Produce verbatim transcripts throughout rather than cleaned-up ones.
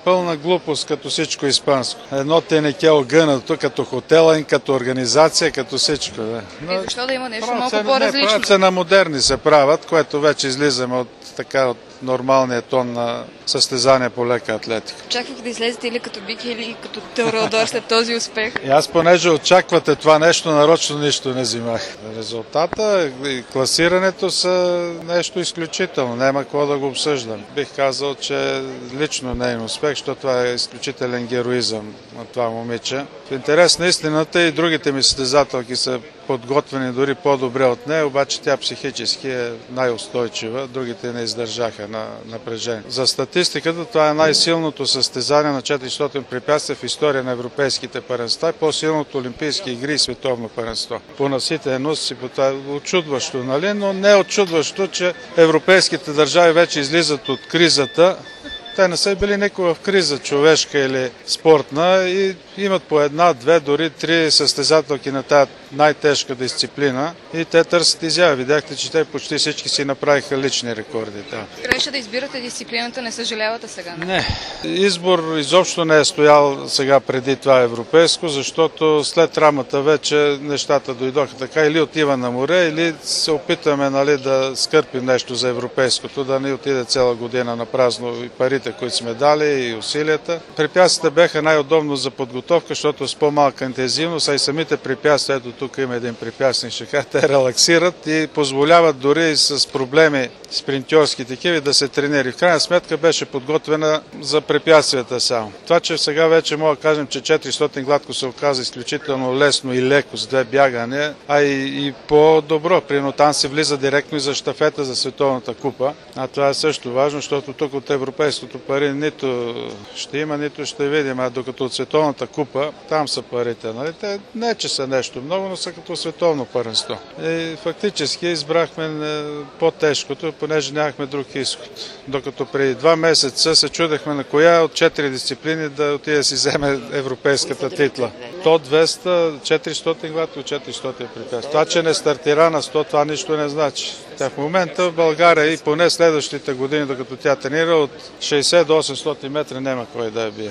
пълна глупост, като всичко испанско. Едно те не ке огънато, като хотела, като организация, като всичко. Да. Но... И защо да има нещо малко по-различно? Правят се на модерни се правят, което вече излизаме от така от нормалния тон на състезание по лека атлетика. Очаквах да излезете или като Бики, или като Теодор след този успех. И аз, понеже очаквате това нещо, нарочно нищо не взимах. Резултата и класирането са нещо изключително. Няма какво да го обсъждам. Бих казал, че лично не е успех, защото това е изключителен героизъм на това момиче. В интерес на истината и другите ми състезателки са подготвени дори по-добре от нея, обаче тя психически е най-устойчива, другите не издържаха на напрежение. За статистиката това е най-силното състезание на четиристотин препятствия в история на европейските първенства, по-силното олимпийски игри и световно първенство. По наситеност и по това очудващо, нали? Но не е очудващо, че европейските държави вече излизат от кризата. Те не са били никога в криза, човешка или спортна, и имат по една, две, дори три състезателки на тази най-тежка дисциплина и те търсят изява. Видяхте, че те почти всички си направиха лични рекорди. Да. Трябваше да избирате дисциплината, не съжалявате сега? Не? Не. Избор изобщо не е стоял сега преди това европейско, защото след рамата вече нещата дойдоха така. Или отива на море, или се опитаме, нали, да скърпим нещо за европейското, да не отиде цяла година на празно и парите, които сме дали, и усилията. Препятствията бяха най-удобно за подготовка, защото с по-малка интензивност, а и самите препятствия, ето тук има един препятствен шаха, те релаксират и позволяват дори и с проблеми спринтьорски такива да се тренери. В крайна сметка беше подготвена за препятствията само. Това, че сега вече мога да кажем, че четиристотин гладко се оказа изключително лесно и леко с две бягане, а и, и по-добро. Примерно там се влиза директно и за щафета за световната купа. А това е също важно, защото тук от европейското пари нито ще има, нито ще видим, а докато от световната купа, там са парите. Нали? Те не, че са нещо много, но са като световно първенство. И фактически избрахме по-тежкото, понеже нямахме друг изход. Докато преди два месеца се чудехме на коя от четири дисциплини да отиде да си вземе европейската титла. сто, двеста, четиристотин гладко, четиристотин препятствия. Това, че не стартира на сто, това нищо не значи. Тя в момента в България и поне следващите години, докато тя тренира, от шейсет до осемстотин метра няма кой да я бие.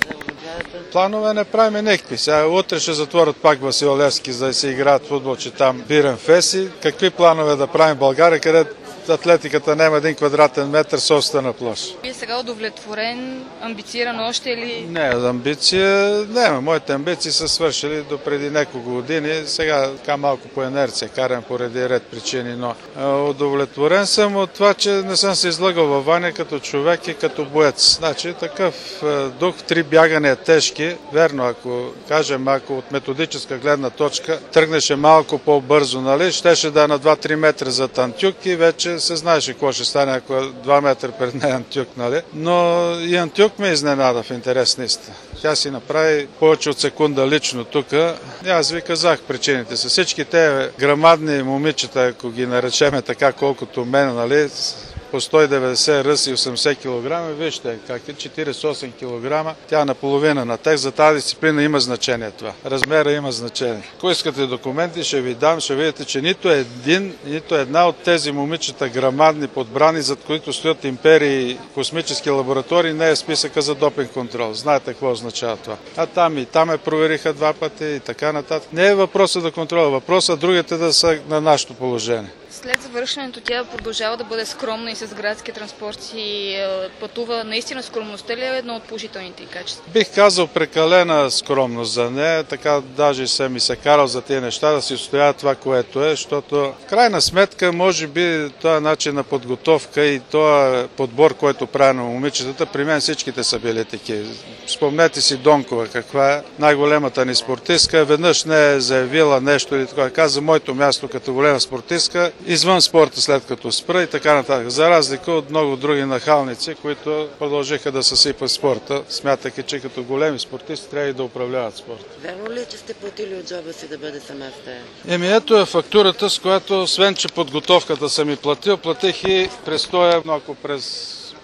Планове не правим никакви. Сега утре ще затворят пак Васил Левски, за да се играят футбол, че там Бирен Феси. Какви планове да правим в България, където атлетиката няма един квадратен метър собствена площ. Вие сега удовлетворен, амбициран още или? Не, амбиция няма. Моите амбиции са свършили до преди няколко години. Сега така малко по инерция карам поради ред причини, но удовлетворен съм от това, че не съм се излагал във Ваня като човек и като боец. Значи такъв дух, три бягания тежки. Верно, ако кажем, ако от методическа гледна точка тръгнеше малко по-бързо, нали, щеше да е на два-три метра за Антюк и вече се знаеше какво ще стане, ако е два метра пред нея Антюк, нали? Но и Антюк ме изненада в интерес на истина. Тя си направи повече от секунда лично тук. И аз ви казах причините са. Всички те грамадни момичета, ако ги наречеме така, колкото мен, нали, по сто и деветдесет ръст и осемдесет килограма, вижте как е, четиридесет и осем килограма, тя е наполовина на тех. За тази дисциплина има значение това. Размера има значение. Ако искате документи, ще ви дам, ще видите, че нито един, нито една от тези момичета грамадни подбрани, зад които стоят империи и космически лаборатории, не е списъка за допинг контрол. Знаете какво означава това. А там и там я провериха два пъти и така нататък. Не е въпросът да контрола, въпросът другите да са на нашето положение. След завършването тя продължава да бъде скромна и с градски транспорт и пътува. Наистина скромността ли е едно от положителните й качества? Бих казал прекалена скромност за нея, така даже съм ми се карал за тези неща да си устоява това, което е, защото в крайна сметка може би този начин на подготовка и този подбор, който прави на момичетата, при мен всичките са били такива. Спомнете си Донкова, каква е най-големата ни спортистка, веднъж не е заявила нещо или така, каза моето място като голема спортистка извън спорта след като спра и така нататък. За разлика от много други нахалници, които продължиха да съсипат спорта, смятаха, че като големи спортисти трябва и да управляват спорта. Вярно ли е, че сте платили от джоба си да бъде сама с тея? Еми ето е фактурата, с която освен, че подготовката съм и платил, платих и престоя, но ако през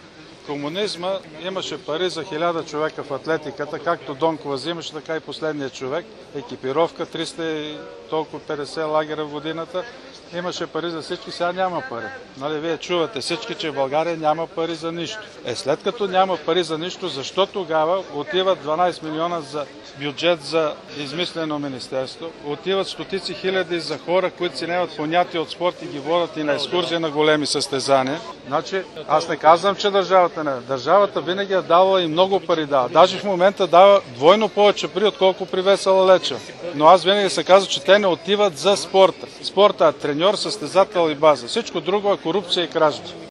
комунизма имаше пари за хиляда човека в атлетиката, както Донкова взимаше, така и последния човек. Екипировка, триста и толкова петдесет лагера в годината. Имаше пари за всички, сега няма пари. Нали, вие чувате всички, че в България няма пари за нищо. Е, след като няма пари за нищо, защо тогава отиват дванайсет милиона за бюджет за измислено министерство, отиват стотици хиляди за хора, които си нямат понятие от спорт и ги водят и на екскурзия на големи състезания. Значи, аз не казвам, че държавата не. Държавата винаги е давала и много пари дава. Даже в момента дава двойно повече пари, отколко при Весела Леча. Но аз винаги се казва, че те не отиват за спорта. Спорта е треньор, състезател и база. Всичко друго е корупция и кражба.